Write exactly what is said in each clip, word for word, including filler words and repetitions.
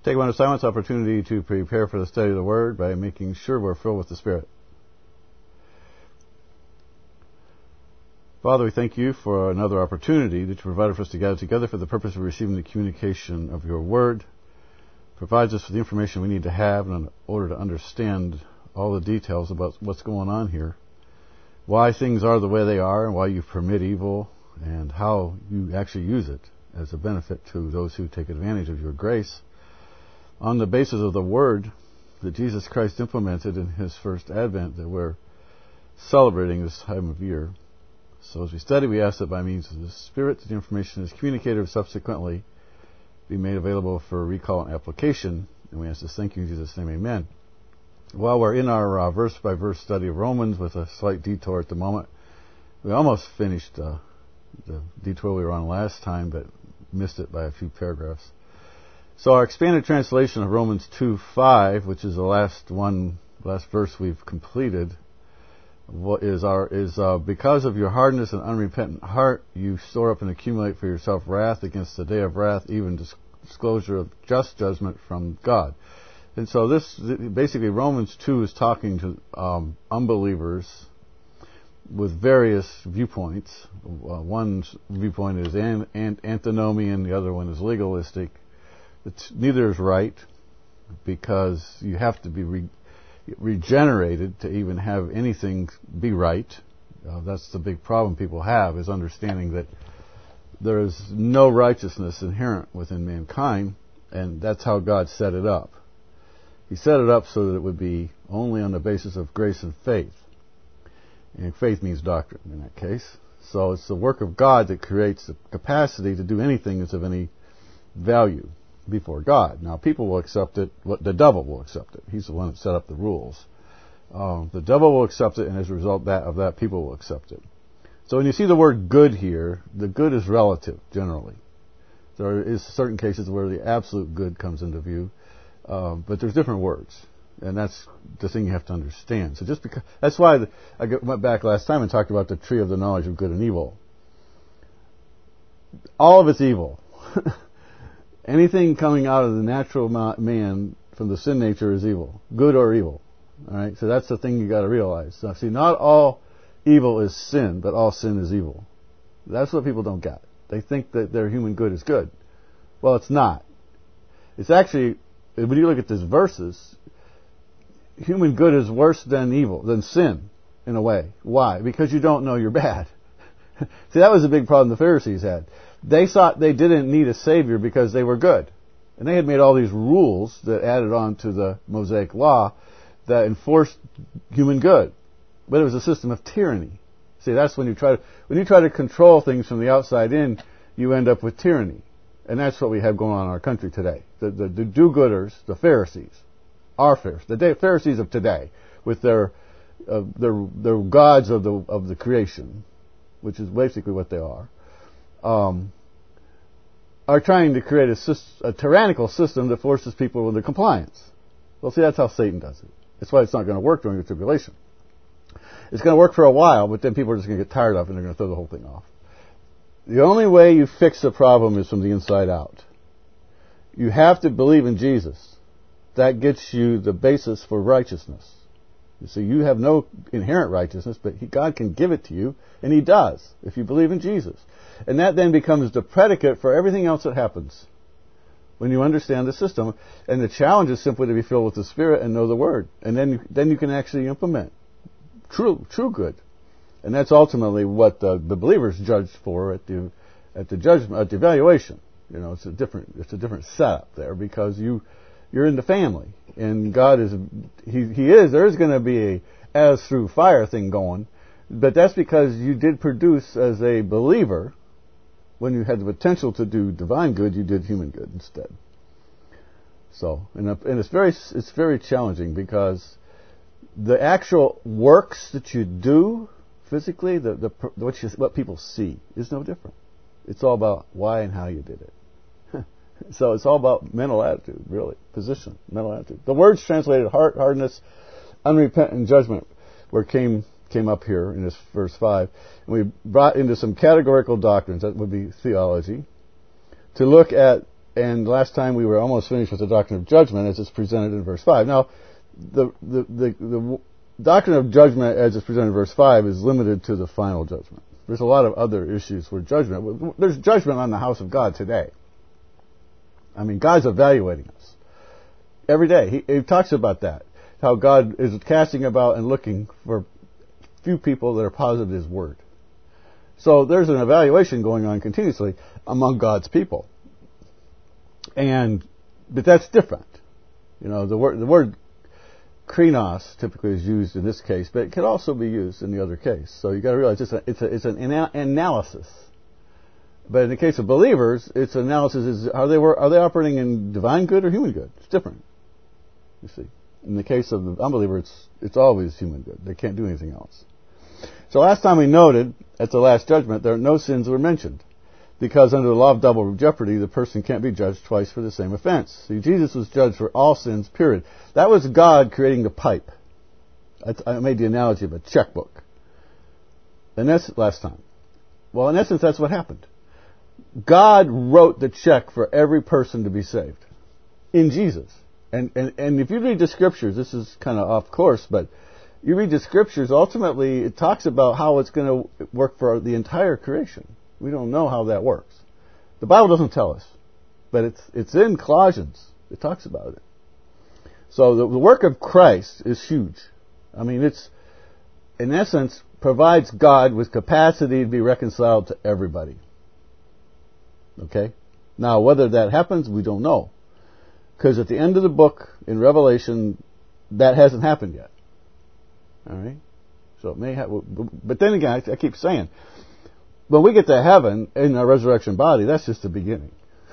Take one of silence opportunity to prepare for the study of the Word by making sure we're filled with the Spirit. Father, we thank you for another opportunity that you provided for us to gather together for the purpose of receiving the communication of your Word. Provides us with the information we need to have in order to understand all the details about what's going on here, why things are the way they are, and why you permit evil, and how you actually use it as a benefit to those who take advantage of your grace on the basis of the Word that Jesus Christ implemented in His first advent that we're celebrating this time of year. So as we study, we ask that by means of the Spirit, the information is communicated subsequently be made available for recall and application. And we ask this, thank you in Jesus' name, amen. While we're in our uh, verse-by-verse study of Romans with a slight detour at the moment, we almost finished uh, the detour we were on last time, but missed it by a few paragraphs. So our expanded translation of Romans two five, which is the last one, last verse we've completed, what is our is uh, because of your hardness and unrepentant heart, you store up and accumulate for yourself wrath against the day of wrath, even dis- disclosure of just judgment from God. And so this, basically, Romans two is talking to um, unbelievers with various viewpoints. Uh, one viewpoint is an, an, antinomian, the other one is legalistic. It's, neither is right, because you have to be re- regenerated to even have anything be right. Uh, that's the big problem people have, is understanding that there is no righteousness inherent within mankind, and that's how God set it up. He set it up so that it would be only on the basis of grace and faith. And faith means doctrine in that case. So it's the work of God that creates the capacity to do anything that's of any value before God. Now, people will accept it. The devil will accept it. He's the one that set up the rules. Um, the devil will accept it, and as a result that, of that, people will accept it. So when you see the word good here, the good is relative, generally. There is certain cases where the absolute good comes into view, um, but there's different words, and that's the thing you have to understand. So just because that's why the, I went back last time and talked about the tree of the knowledge of good and evil. All of it's evil. Anything coming out of the natural man from the sin nature is evil, good or evil. All right, so that's the thing you got to realize. So, see, not all evil is sin, but all sin is evil. That's what people don't get. They think that their human good is good. Well, it's not. It's actually, when you look at these verses, human good is worse than evil, than sin, in a way. Why? Because you don't know you're bad. See, that was a big problem the Pharisees had. They thought they didn't need a Savior because they were good. And they had made all these rules that added on to the Mosaic Law that enforced human good. But it was a system of tyranny. See, that's when you try to, when you try to control things from the outside in, you end up with tyranny. And that's what we have going on in our country today. The, the, the do-gooders, the Pharisees, our Pharisees, the Pharisees of today, with their, uh, their, their gods of the, of the creation, which is basically what they are. Um, are trying to create a, system, a tyrannical system that forces people into compliance. Well, see, that's how Satan does it. That's why it's not going to work during the tribulation. It's going to work for a while, but then people are just going to get tired of it and they're going to throw the whole thing off. The only way you fix the problem is from the inside out. You have to believe in Jesus. That gets you the basis for righteousness. You see, you have no inherent righteousness, but he, God can give it to you, and He does, if you believe in Jesus. And that then becomes the predicate for everything else that happens when you understand the system. And the challenge is simply to be filled with the Spirit and know the Word. And then you, then you can actually implement true true good. And that's ultimately what the, the believers judge for at the at the judgment at the evaluation. You know, it's a different it's a different setup there, because you you're in the family, and God is he he is there is going to be a as through fire thing going, but that's because you did produce as a believer. When you had the potential to do divine good, you did human good instead. So, and, and it's very it's very challenging, because the actual works that you do physically, the, the what, you, what people see, is no different. It's all about why and how you did it. So it's all about mental attitude, really, position, mental attitude. The words translated heart hardness, unrepentant judgment, where came came up here in this verse five, and we brought into some categorical doctrines, that would be theology, to look at And last time we were almost finished with the doctrine of judgment as it's presented in verse five. Now, the the the, the doctrine of judgment as it's presented in verse five is limited to the final judgment. There's a lot of other issues for judgment. There's judgment on the house of God today. I mean, God's evaluating us every day. He, he talks about that, how God is casting about and looking for few people that are positive of His word. So there's an evaluation going on continuously among God's people. And, but that's different. You know, the word, the word krinos typically is used in this case, but it can also be used in the other case. So you got to realize it's a, it's a, it's an ana- analysis. But in the case of believers, its analysis is, are they, are they operating in divine good or human good? It's different. You see. In the case of the unbeliever, it's, it's always human good. They can't do anything else. So last time we noted, at the last judgment, there no sins were mentioned. Because under the law of double jeopardy, the person can't be judged twice for the same offense. See, Jesus was judged for all sins, period. That was God creating the pipe. I made the analogy of a checkbook. And that's last time. Well, in essence, that's what happened. God wrote the check for every person to be saved. In Jesus. And, and, and if you read the scriptures, this is kind of off course, but you read the scriptures, ultimately it talks about how it's going to work for the entire creation. We don't know how that works. The Bible doesn't tell us, but it's it's in Colossians. It talks about it. So the, the work of Christ is huge. I mean, it's, in essence, provides God with capacity to be reconciled to everybody. Okay? Now, whether that happens, we don't know. Because at the end of the book, in Revelation, that hasn't happened yet. All right? So it may have, but then again, I, I keep saying, when we get to heaven in our resurrection body, that's just the beginning.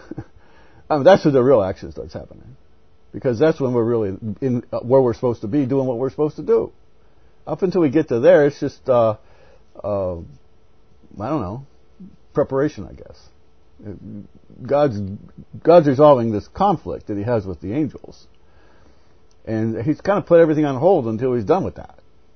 I mean, that's where the real action starts happening. Because that's when we're really in uh, where we're supposed to be, doing what we're supposed to do. Up until we get to there, it's just, uh, uh, I don't know, preparation, I guess. God's God's resolving this conflict that He has with the angels. And He's kind of put everything on hold until He's done with that.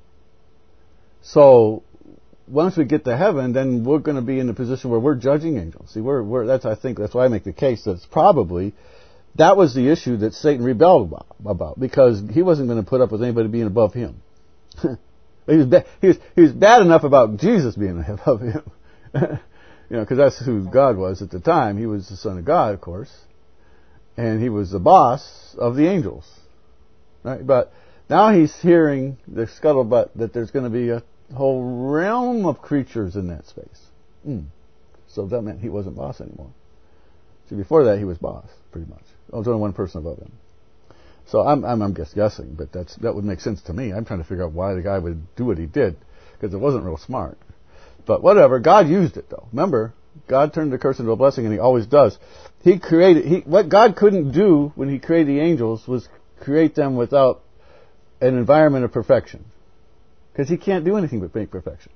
So, once we get to heaven, then we're going to be in a position where we're judging angels. See, we're, we're, that's, I think, that's why I make the case that it's probably, that was the issue that Satan rebelled about, about because he wasn't going to put up with anybody being above him. he, was ba- he, was, he was bad enough about Jesus being above him. You know, because that's who God was at the time. He was the Son of God, of course. And he was the boss of the angels. Right? But now he's hearing the scuttlebutt that there's going to be a whole realm of creatures in that space. Mm. So that meant he wasn't boss anymore. See, before that he was boss, pretty much. Oh, there's only one person above him. So I'm, I'm, I'm just guessing, but that's, that would make sense to me. I'm trying to figure out why the guy would do what he did, because it wasn't real smart. But whatever, God used it though. Remember, God turned the curse into a blessing, and He always does. He created, he, what God couldn't do when He created the angels was create them without an environment of perfection. Because He can't do anything but make perfection.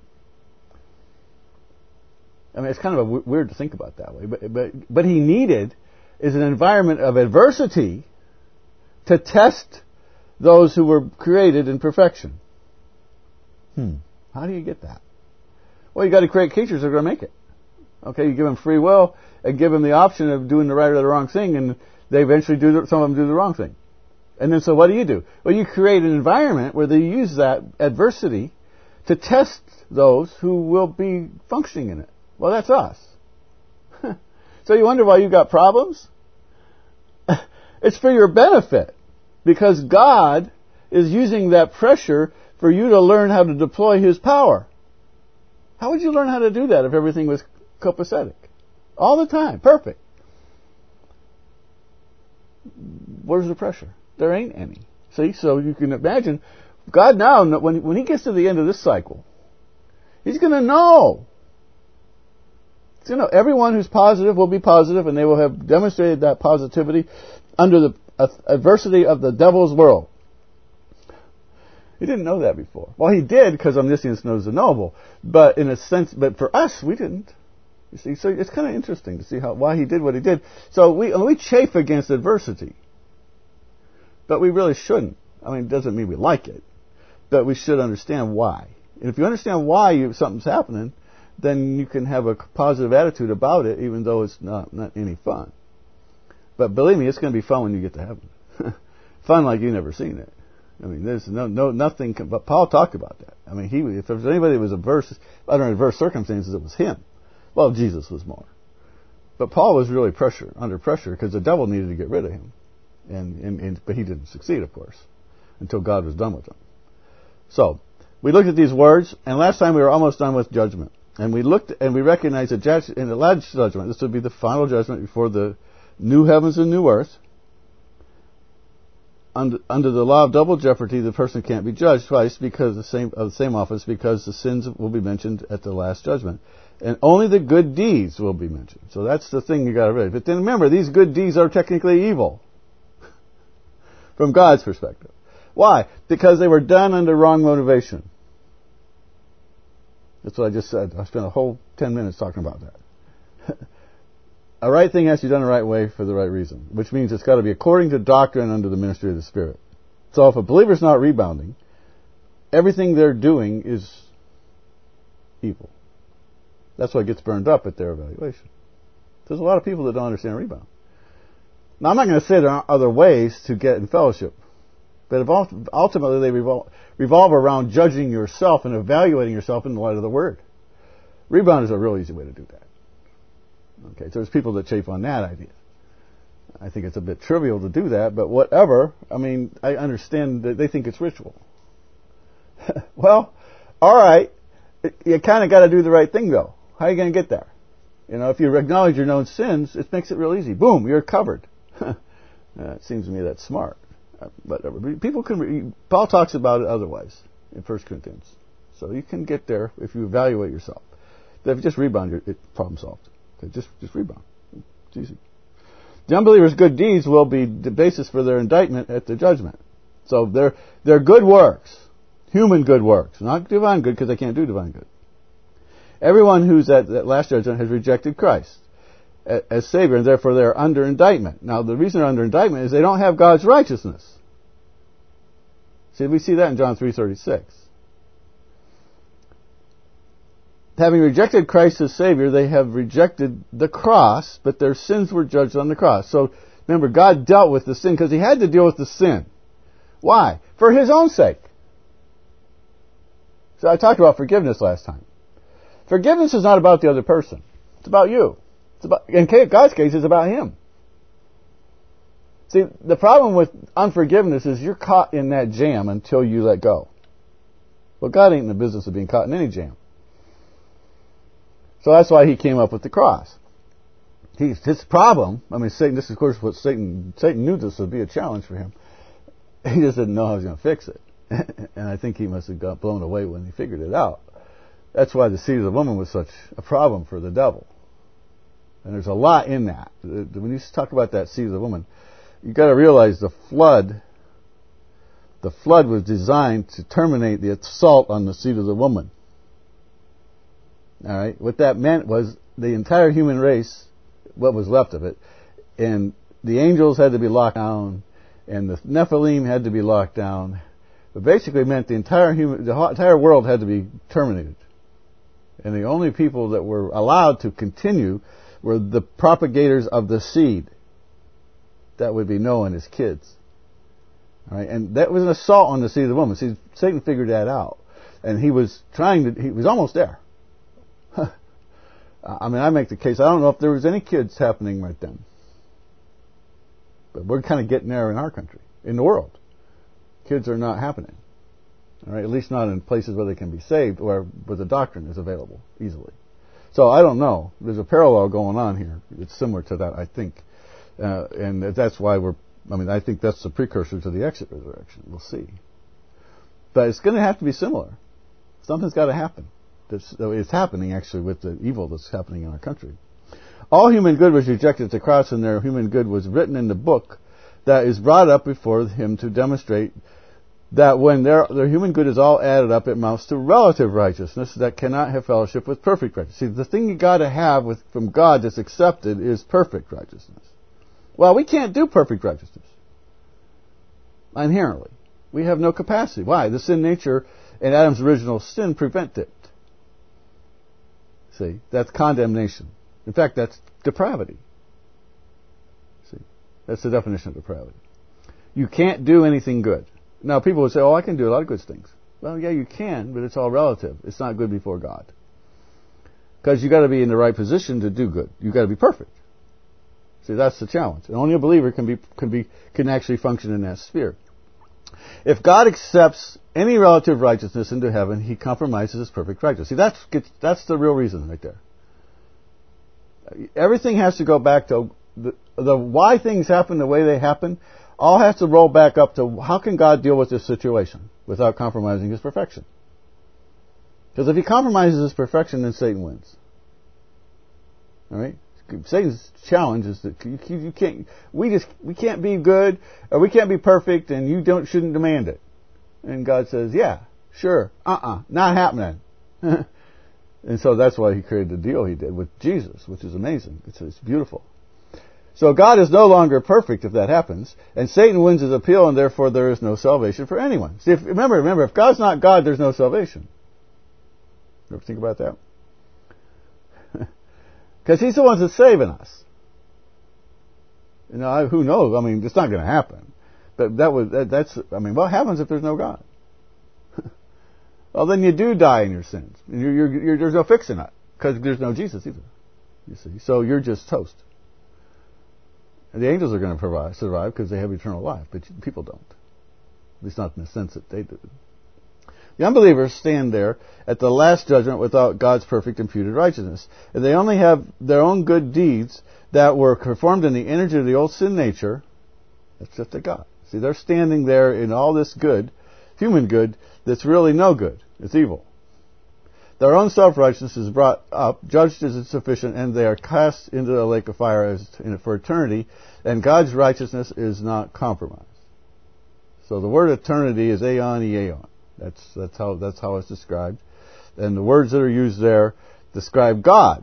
I mean, it's kind of a w- weird to think about that way. But, but, but He needed is an environment of adversity to test those who were created in perfection. Hmm. How do you get that? Well, you got to create creatures that are going to make it. Okay, you give them free will and give them the option of doing the right or the wrong thing, and they eventually do the, some of them do the wrong thing. And then so what do you do? Well, you create an environment where they use that adversity to test those who will be functioning in it. Well, that's us. So you wonder why you got problems? It's for your benefit. Because God is using that pressure for you to learn how to deploy His power. How would you learn how to do that if everything was copacetic? All the time. Perfect. Where's the pressure? There ain't any. See, so you can imagine, God now, when, when He gets to the end of this cycle, He's going to know. You know, everyone who's positive will be positive, and they will have demonstrated that positivity under the adversity of the devil's world. He didn't know that before. Well, he did because omniscience knows the knowable, but in a sense, but for us, we didn't. You see, so it's kind of interesting to see how why he did what he did. So we we chafe against adversity, but we really shouldn't. I mean, it doesn't mean we like it, but we should understand why. And if you understand why you, something's happening, then you can have a positive attitude about it, even though it's not, not any fun. But believe me, it's going to be fun when you get to heaven. Fun like you've never seen it. I mean, there's no, no, nothing. But Paul talked about that. I mean, he, if there was anybody that was adverse, under adverse circumstances, it was him. Well, Jesus was more. But Paul was really pressure, under pressure, because the devil needed to get rid of him, and, and, and but he didn't succeed, of course, until God was done with him. So we looked at these words, and last time we were almost done with judgment, and we looked and we recognized that judge, in the last judgment, this would be the final judgment before the new heavens and new earth. Under, under the law of double jeopardy, the person can't be judged twice because the same of the same office, because the sins will be mentioned at the last judgment, and only the good deeds will be mentioned. So that's the thing you got to read. But then remember, these good deeds are technically evil from God's perspective. Why? Because they were done under wrong motivation. That's what I just said. I spent a whole ten minutes talking about that. A right thing has to be done the right way for the right reason, which means it's got to be according to doctrine under the ministry of the Spirit. So if a believer's not rebounding, everything they're doing is evil. That's why it gets burned up at their evaluation. There's a lot of people that don't understand rebound. Now, I'm not going to say there aren't other ways to get in fellowship, but if ultimately they revolve, revolve around judging yourself and evaluating yourself in the light of the Word. Rebound is a real easy way to do that. Okay, so there's people that chafe on that idea. I think it's a bit trivial to do that, but whatever. I mean, I understand that they think it's ritual. Well, all right. You kind of got to do the right thing, though. How are you going to get there? You know, if you acknowledge your known sins, it makes it real easy. Boom, you're covered. uh, it seems to me that's smart. Uh, whatever. People can. Re- Paul talks about it otherwise in First Corinthians. So you can get there if you evaluate yourself. If you just rebound, you're, it, problem solved. Okay, just, just rebound. It's easy. The unbeliever's good deeds will be the basis for their indictment at the judgment. So they're, they're good works. Human good works. Not divine good, because they can't do divine good. Everyone who's at that last judgment has rejected Christ as Savior, and therefore they're under indictment. Now, the reason they're under indictment is they don't have God's righteousness. See, we see that in John three thirty-six. Having rejected Christ as Savior, they have rejected the cross, but their sins were judged on the cross. So, remember, God dealt with the sin because He had to deal with the sin. Why? For His own sake. So I talked about forgiveness last time. Forgiveness is not about the other person. It's about you. It's about, in God's case, it's about Him. See, the problem with unforgiveness is you're caught in that jam until you let go. Well, God ain't in the business of being caught in any jam. So that's why He came up with the cross. He, his problem, I mean, Satan, this is of course what Satan, Satan knew this would be a challenge for him. He just didn't know how he was going to fix it. And I think he must have got blown away when he figured it out. That's why the seed of the woman was such a problem for the devil. And there's a lot in that. When you talk about that seed of the woman, you've got to realize the flood, the flood was designed to terminate the assault on the seed of the woman. All right? What that meant was the entire human race, what was left of it, and the angels had to be locked down, and the Nephilim had to be locked down. But basically meant the entire human, the entire world had to be terminated. And the only people that were allowed to continue were the propagators of the seed. That would be Noah and his kids. All right? And that was an assault on the seed of the woman. See, Satan figured that out. And he was trying to, he was almost there. I mean, I make the case, I don't know if there was any kids happening right then. But we're kind of getting there in our country, in the world. Kids are not happening. All right? At least not in places where they can be saved or where the doctrine is available easily. So I don't know. There's a parallel going on here. It's similar to that, I think. Uh, and that's why we're, I mean, I think that's the precursor to the exit resurrection. We'll see. But it's going to have to be similar. Something's got to happen. That's, it's happening, actually, with the evil that's happening in our country. All human good was rejected at the cross, and their human good was written in the book that is brought up before Him to demonstrate that when their, their human good is all added up, it amounts to relative righteousness that cannot have fellowship with perfect righteousness. See, the thing you got to have with, from God that's accepted is perfect righteousness. Well, we can't do perfect righteousness. Inherently. We have no capacity. Why? The sin nature and Adam's original sin prevent it. See, that's condemnation. In fact, that's depravity. See, That's the definition of depravity. You can't do anything good. Now, people would say, oh, I can do a lot of good things. Well, yeah, you can, but it's all relative. It's not good before God. Because you got to be in the right position to do good. You got to be perfect. See, that's the challenge. And only a believer can be can be can actually function in that sphere. If God accepts any relative righteousness into heaven, He compromises His perfect righteousness. See, that's that's the real reason right there. Everything has to go back to the, the why things happen the way they happen. All has to roll back up to how can God deal with this situation without compromising His perfection? Because if He compromises His perfection, then Satan wins. All right. Satan's challenge is that you, you can't. We just we can't be good or we can't be perfect, and you don't shouldn't demand it. And God says, "Yeah, sure, uh-uh, not happening." And so that's why He created the deal He did with Jesus, which is amazing. It's, it's beautiful. So God is no longer perfect if that happens, and Satan wins his appeal, and therefore there is no salvation for anyone. See, if, remember, remember, if God's not God, there's no salvation. You ever think about that? Because He's the one that's saving us. You know, who knows? I mean, it's not going to happen. But that was that, that's. I mean, what happens if there's no God? Well, then you do die in your sins. You're, you're, you're, there's no fixing it because there's no Jesus either. You see, so you're just toast. And the angels are going to provide, survive because they have eternal life, but people don't. At least not in the sense that they do. The unbelievers stand there at the last judgment without God's perfect imputed righteousness. And they only have their own good deeds that were performed in the energy of the old sin nature. That's just a God. See, they're standing there in all this good, human good, that's really no good. It's evil. Their own self-righteousness is brought up, judged as insufficient, and they are cast into the lake of fire as for eternity, and God's righteousness is not compromised. So the word eternity is aeon eon. That's that's how that's how it's described. And the words that are used there describe God.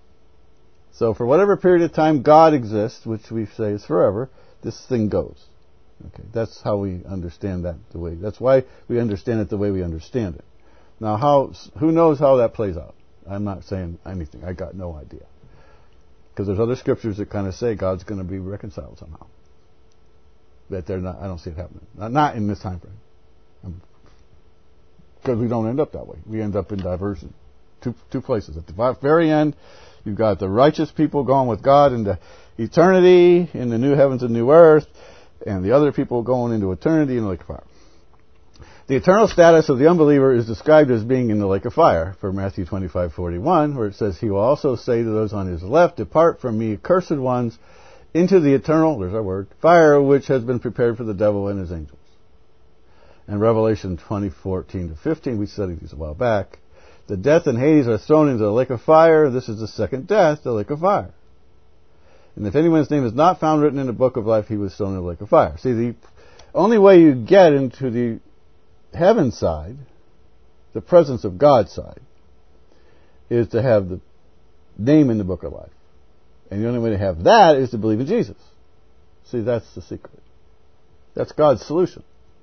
So for whatever period of time God exists, which we say is forever, this thing goes. Okay, that's how we understand that the way. That's why we understand it the way we understand it. Now, how? Who knows how that plays out? I'm not saying anything. I got no idea. Because there's other scriptures that kind of say God's going to be reconciled somehow. That they're not. I don't see it happening. Not, not in this time frame. Because we don't end up that way. We end up in diversion. Two two places. At the very end, you've got the righteous people going with God into eternity in the new heavens and new earth, and the other people going into eternity in the lake of fire. The eternal status of the unbeliever is described as being in the lake of fire, for Matthew twenty-five forty-one, where it says, He will also say to those on His left, Depart from me, accursed ones, into the eternal, there's our word, fire which has been prepared for the devil and his angels. And Revelation twenty fourteen to fifteen, we studied these a while back, the death and Hades are thrown into the lake of fire. This is the second death, the lake of fire. And if anyone's name is not found written in the book of life, he was thrown in the lake of fire. See, the only way you get into the heaven side, the presence of God's side, is to have the name in the book of life. And the only way to have that is to believe in Jesus. See, that's the secret. That's God's solution.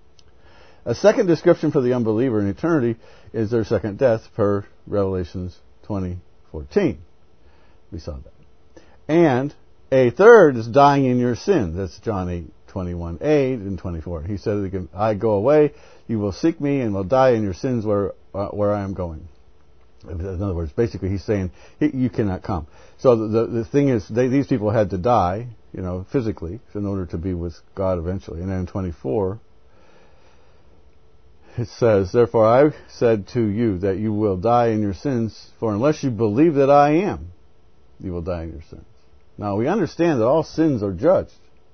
A second description for the unbeliever in eternity is their second death, per Revelations twenty fourteen. We saw that. And a third is dying in your sins. That's John eight twenty-one eight and twenty-four. He said again, I go away, you will seek me, and will die in your sins where uh, where I am going. In other words, basically he's saying, you cannot come. So the, the, the thing is, they, these people had to die, you know, physically, in order to be with God eventually. And then in twenty-four, it says, Therefore I said to you that you will die in your sins, for unless you believe that I am, you will die in your sins. Now we understand that all sins are judged.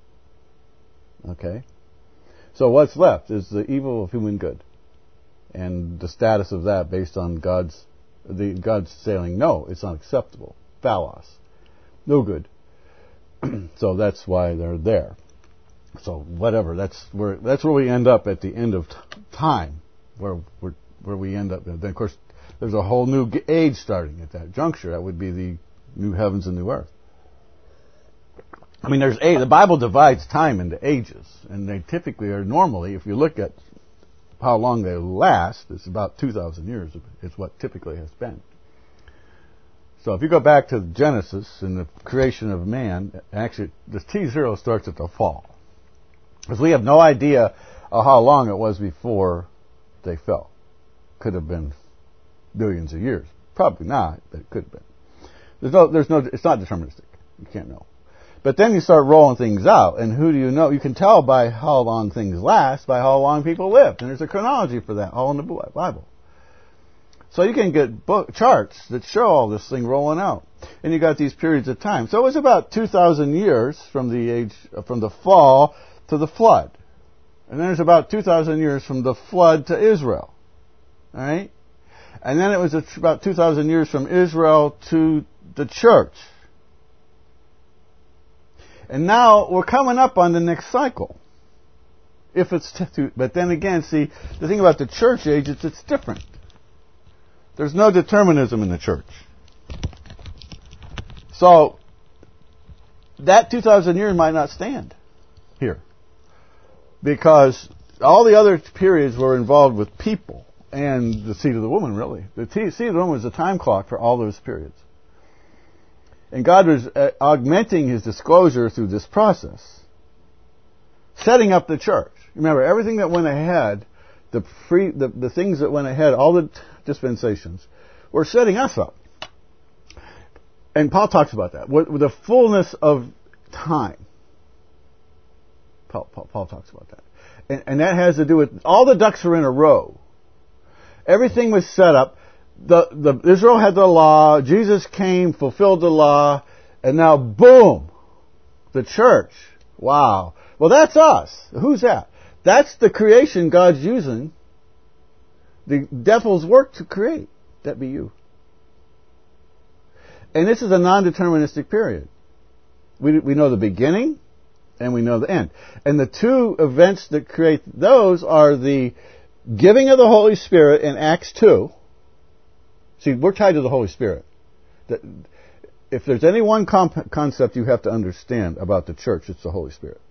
Okay? So what's left is the evil of human good. And the status of that based on God's the God's saying, no, it's not acceptable. Phalos. No good. So that's why they're there. So whatever, that's where that's where we end up at the end of t- time, where where where we end up. Then of course, there's a whole new age starting at that juncture. That would be the new heavens and new earth. I mean, there's a, the Bible divides time into ages, and they typically are normally, if you look at how long they last, it's about two thousand years. It's what typically has been. So if you go back to Genesis and the creation of man, actually the T zero starts at the fall. Because we have no idea of how long it was before they fell. Could have been billions of years. Probably not, but it could have been. There's no, there's no, it's not deterministic. You can't know. But then you start rolling things out, and who do you know? You can tell by how long things last, by how long people lived. And there's a chronology for that, all in the Bible. So you can get book charts that show all this thing rolling out. And you got these periods of time. So it was about two thousand years from the age, from the fall to the flood. And then there's about two thousand years from the flood to Israel. Alright? And then it was about two thousand years from Israel to the church. And now we're coming up on the next cycle. If it's, t- but then again, see, the thing about the church age is it's different. There's no determinism in the church. So, that two thousand years might not stand here. Because all the other periods were involved with people and the seed of the woman, really. The t- seed of the woman was the time clock for all those periods. And God was uh, augmenting His disclosure through this process. Setting up the church. Remember, everything that went ahead, the, pre, the, the things that went ahead, all the dispensations, were setting us up. And Paul talks about that. With, with the fullness of time. Paul, Paul, Paul talks about that. And, and that has to do with, all the ducks are in a row. Everything was set up. The, the Israel had the law, Jesus came, fulfilled the law, and now boom! The church. Wow. Well, that's us. Who's that? That's the creation God's using. The devil's work to create. That be you. And this is a non-deterministic period. We, we know the beginning, and we know the end. And the two events that create those are the giving of the Holy Spirit in Acts two. See, we're tied to the Holy Spirit. That, if there's any one comp- concept you have to understand about the church, it's the Holy Spirit.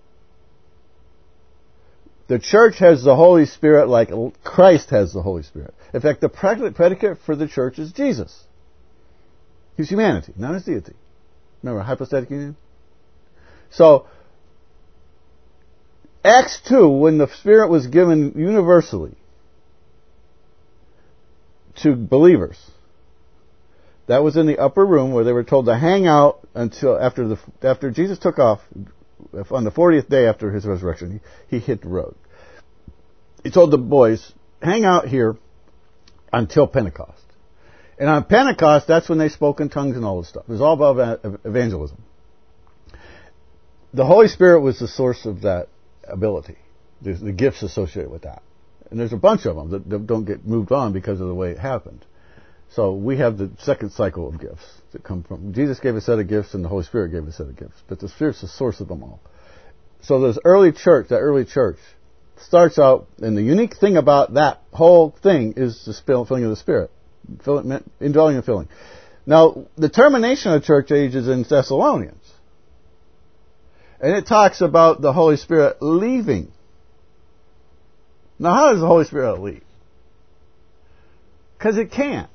The church has the Holy Spirit like Christ has the Holy Spirit. In fact, the predicate for the church is Jesus. He's humanity, not his deity. Remember, hypostatic union? So, Acts two, when the Spirit was given universally to believers, that was in the upper room where they were told to hang out until after the after Jesus took off on the fortieth day after his resurrection. He, he hit the road. He told the boys, hang out here until Pentecost. And on Pentecost, that's when they spoke in tongues and all this stuff. It was all about evangelism. The Holy Spirit was the source of that ability, the, the gifts associated with that. And there's a bunch of them that, that don't get moved on because of the way it happened. So we have the second cycle of gifts that come from... Jesus gave a set of gifts and the Holy Spirit gave a set of gifts. But the Spirit's the source of them all. So this early church, that early church, starts out... And the unique thing about that whole thing is the filling of the Spirit. Filling, indwelling and filling. Now, the termination of the church age is in Thessalonians. And it talks about the Holy Spirit leaving. Now, how does the Holy Spirit leave? Because it can.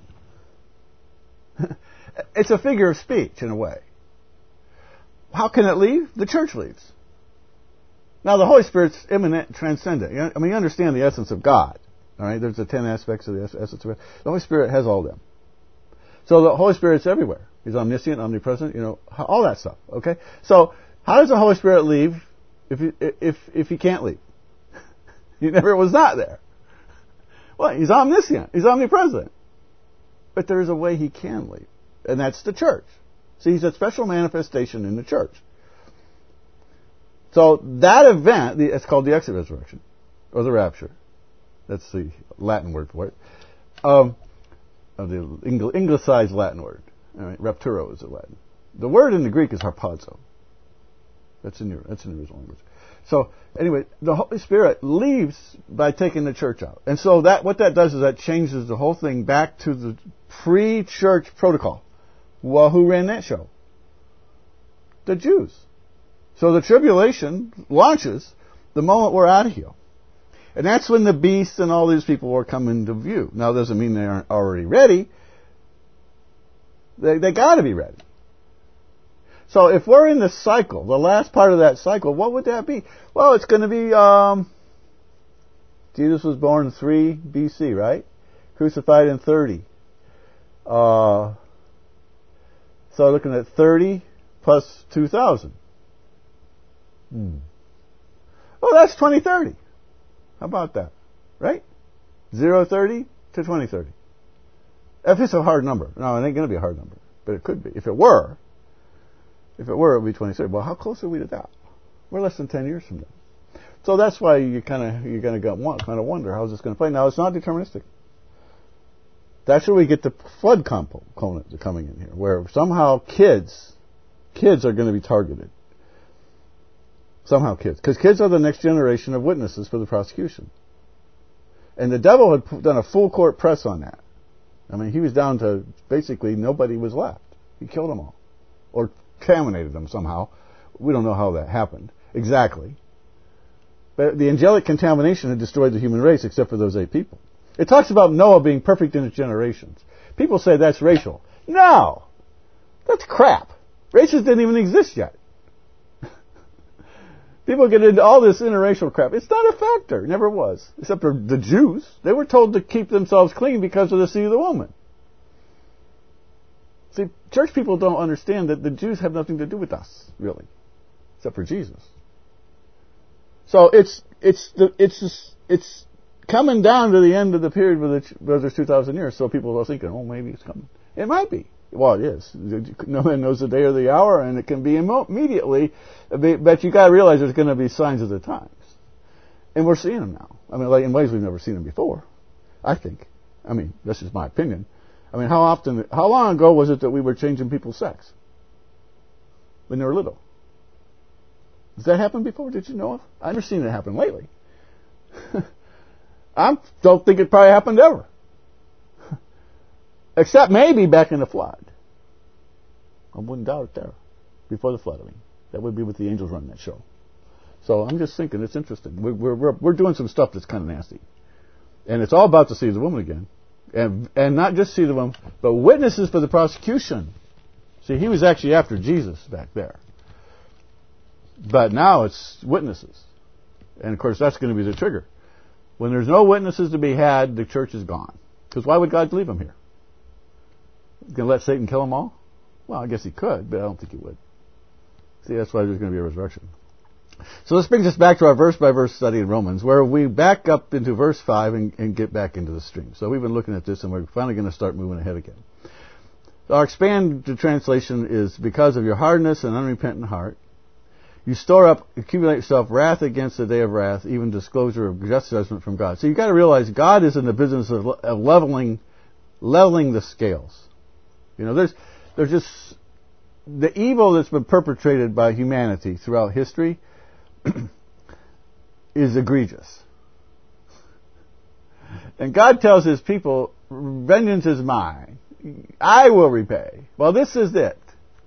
It's a figure of speech, in a way. How can it leave? The church leaves. Now, the Holy Spirit's immanent, transcendent. I mean, you understand the essence of God. All right, there's the ten aspects of the essence of God. The Holy Spirit has all of them. So the Holy Spirit's everywhere. He's omniscient, omnipresent, you know, all that stuff. Okay? So, how does the Holy Spirit leave if he, if if he can't leave? He never was not there. Well, he's omniscient. He's omnipresent. But there is a way he can leave. And that's the church. See, he's a special manifestation in the church. So that event, it's called the exit resurrection, or the rapture. That's the Latin word for it. Um, of the Engl- anglicized Latin word. All right, rapturo is the Latin. The word in the Greek is harpazo. That's in your, that's in the original language. So anyway, the Holy Spirit leaves by taking the church out. And so that what that does is that changes the whole thing back to the pre-church protocol. Well, who ran that show? The Jews. So the tribulation launches the moment we're out of here. And that's when the beast and all these people are coming to view. Now, it doesn't mean they aren't already ready. They, they got to be ready. So if we're in the cycle, the last part of that cycle, what would that be? Well, it's going to be, um, Jesus was born in three B C, right? Crucified in thirty. Uh, so looking at thirty plus two thousand. Hmm. Well, that's twenty thirty. How about that? Right? zero thirty to twenty thirty. If it's a hard number. No, it ain't going to be a hard number. But it could be. If it were, if it were, it would be twenty thirty. Well, how close are we to that? We're less than ten years from now. So that's why you kind of, you're going to kind of wonder, how's this going to play? Now, it's not deterministic. That's where we get the flood component coming in here, where somehow kids, kids are going to be targeted. Somehow kids. Because kids are the next generation of witnesses for the prosecution. And the devil had done a full court press on that. I mean, he was down to basically nobody was left. He killed them all. Or contaminated them somehow. We don't know how that happened exactly. But the angelic contamination had destroyed the human race except for those eight people. It talks about Noah being perfect in his generations. People say that's racial. No! That's crap. Races didn't even exist yet. People get into all this interracial crap. It's not a factor. It never was. Except for the Jews. They were told to keep themselves clean because of the seed of the woman. See, church people don't understand that the Jews have nothing to do with us, really. Except for Jesus. So it's, it's, the, it's, just, it's coming down to the end of the period where, the, where there's two thousand years. So people are thinking, oh, maybe it's coming. It might be. Well, it is. No man knows the day or the hour, and it can be immediately. But you got to realize there's going to be signs of the times, and we're seeing them now. I mean, like in ways we've never seen them before. I think. I mean, this is my opinion. I mean, how often, how long ago was it that we were changing people's sex when they were little? Has that happened before? Did you know of? I've never seen it happen lately. I don't think it probably happened ever. Except maybe back in the flood. I wouldn't doubt it there. Before the flood, I mean. That would be with the angels running that show. So I'm just thinking, it's interesting. We're, we're, we're doing some stuff that's kind of nasty. And it's all about to see the woman again. And, and not just see the woman, but witnesses for the prosecution. See, he was actually after Jesus back there. But now it's witnesses. And of course, that's going to be the trigger. When there's no witnesses to be had, the church is gone. Because why would God leave them here? Going to let Satan kill them all? Well, I guess he could, but I don't think he would. See, that's why there's going to be a resurrection. So this brings us back to our verse-by-verse study in Romans, where we back up into verse five and, and get back into the stream. So we've been looking at this, and we're finally going to start moving ahead again. Our expanded translation is, because of your hardness and unrepentant heart, you store up, accumulate yourself wrath against the day of wrath, even disclosure of just judgment from God. So you've got to realize God is in the business of, of leveling, leveling the scales. You know, there's, there's just, the evil that's been perpetrated by humanity throughout history is egregious. And God tells His people, vengeance is mine. I will repay. Well, this is it.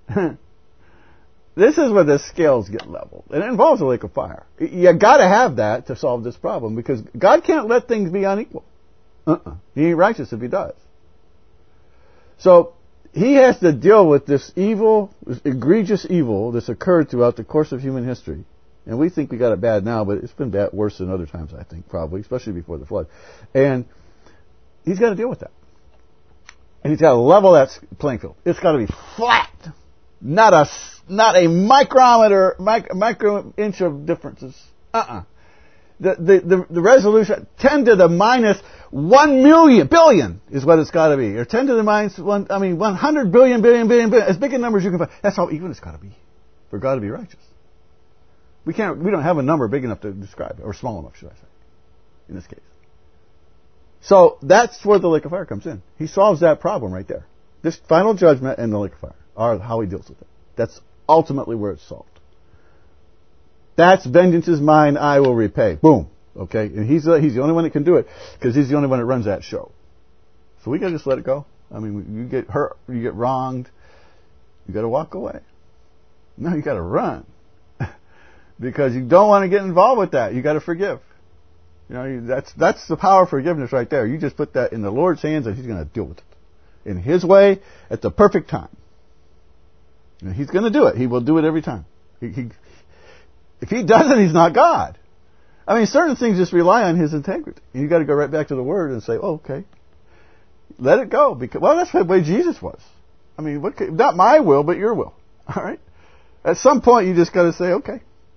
This is where the scales get leveled. And it involves a lake of fire. You gotta have that to solve this problem, because God can't let things be unequal. Uh-uh. He ain't righteous if He does. So, He has to deal with this evil, this egregious evil that's occurred throughout the course of human history. And we think we got it bad now, but it's been bad, worse than other times, I think, probably, especially before the flood. And He's got to deal with that. And He's got to level that playing field. It's got to be flat. Not a, not a micrometer, mic, micro inch of differences. Uh-uh. The, the, the, the resolution, ten to the minus one million, billion is what it's got to be. Or ten to the minus one, I mean, one hundred billion, billion, billion, billion, as big a number as you can find. That's how even it's got to be for God to be righteous. We can't, we don't have a number big enough to describe it, or small enough, should I say, in this case. So that's where the lake of fire comes in. He solves that problem right there. This final judgment and the lake of fire are how He deals with it. That's ultimately where it's solved. That's vengeance is mine, I will repay. Boom. Okay? And he's the, he's the only one that can do it, because He's the only one that runs that show. So we got to just let it go. I mean, you get hurt, you get wronged, you got to walk away. No, you got to run. Because you don't want to get involved with that. You got to forgive. You know, that's that's the power of forgiveness right there. You just put that in the Lord's hands, and He's going to deal with it. in His way at the perfect time. And He's going to do it. He will do it every time. He, he, if He doesn't, He's not God. I mean, certain things just rely on His integrity. And you've got to go right back to the Word and say, oh, okay, let it go. Because, well, that's the way Jesus was. I mean, what could, not my will, but your will. All right? At some point, you just got to say, okay.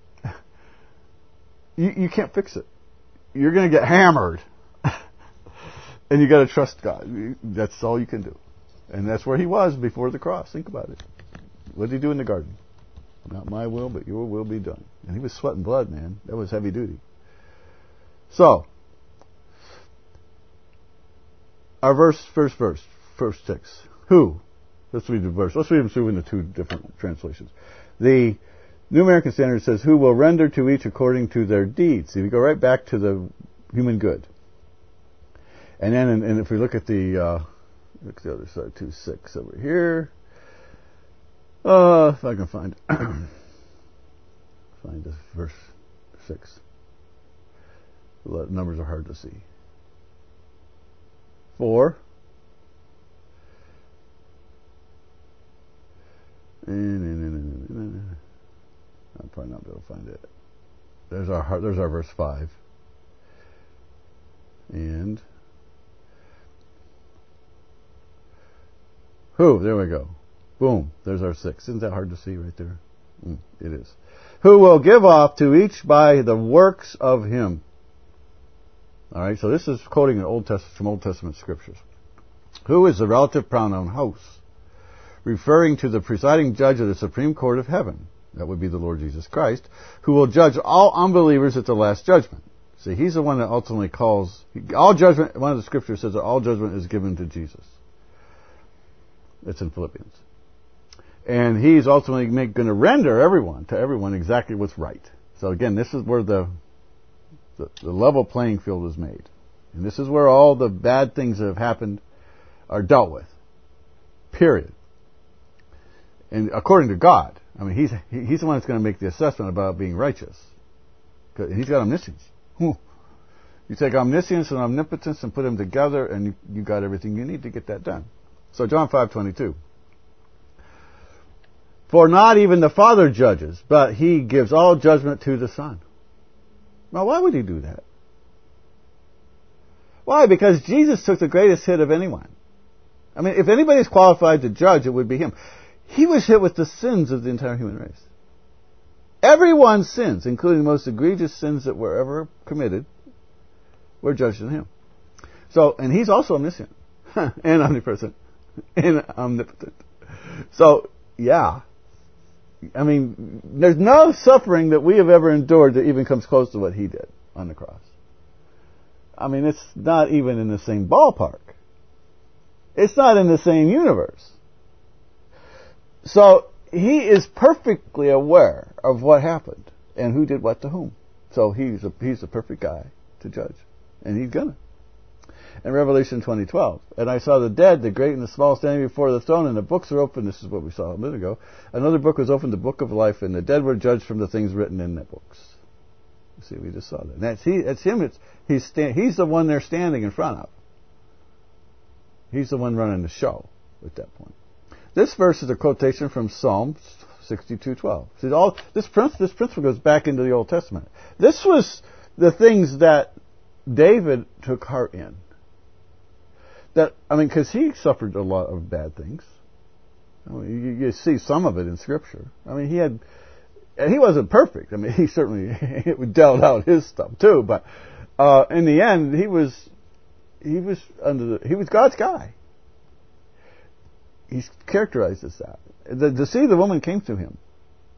You, you can't fix it. You're going to get hammered. And you got to trust God. That's all you can do. And that's where He was before the cross. Think about it. What did He do in the garden? Not my will, but your will be done. And He was sweating blood, man. That was heavy duty. So, our verse, first verse, first six. Who? Let's read the verse. Let's read them through in the two different translations. The New American Standard says, who will render to each according to their deeds. So you go right back to the human good. And then, and, and if we look at the, uh, look at the other side, two six over here. Uh, if I can find, find this verse six. The numbers are hard to see. Four. And, I'll probably not be able to find it. There's our there's our verse five. And who? There we go. Boom. There's our six. Isn't that hard to see right there? Mm, it is. Who will give off to each by the works of him. All right. So this is quoting an Old Testament from Old Testament scriptures. Who is the relative pronoun house, referring to the presiding judge of the Supreme Court of Heaven. That would be the Lord Jesus Christ, who will judge all unbelievers at the last judgment. See, He's the one that ultimately calls, all judgment, one of the scriptures says that all judgment is given to Jesus. It's in Philippians. And He's ultimately going to render everyone, to everyone, exactly what's right. So again, this is where the, the, the level playing field is made. And this is where all the bad things that have happened are dealt with. Period. And according to God. I mean, he's he's the one that's going to make the assessment about being righteous. He's got omniscience. You take omniscience and omnipotence and put them together, and you, you got everything you need to get that done. So John five twenty-two. For not even the Father judges, but He gives all judgment to the Son. Now, why would He do that? Why? Because Jesus took the greatest hit of anyone. I mean, if anybody's qualified to judge, it would be Him. He was hit with the sins of the entire human race. Everyone's sins, including the most egregious sins that were ever committed, were judged in Him. So, and He's also omniscient, and omnipresent, and omnipotent. So, yeah. I mean, there's no suffering that we have ever endured that even comes close to what He did on the cross. I mean, it's not even in the same ballpark. It's not in the same universe. So, He is perfectly aware of what happened and who did what to whom. So, He's a, he's a perfect guy to judge. And He's gonna. In Revelation twenty twelve, and I saw the dead, the great and the small, standing before the throne, and the books were opened. This is what we saw a minute ago. Another book was opened, the book of life, and the dead were judged from the things written in the books. You see, we just saw that. And that's, he, that's Him. It's, he's, sta- he's the one they're standing in front of. He's the one running the show at that point. This verse is a quotation from Psalm sixty-two twelve. See, all this principle, this principle goes back into the Old Testament. This was the things that David took heart in. That I mean, because he suffered a lot of bad things. I mean, you, you see some of it in Scripture. I mean, he had, and he wasn't perfect. I mean, he certainly dealt out his stuff too. But uh, in the end, he was he was under the, he was God's guy. He's characterized as that. The, the seed of the woman came to him.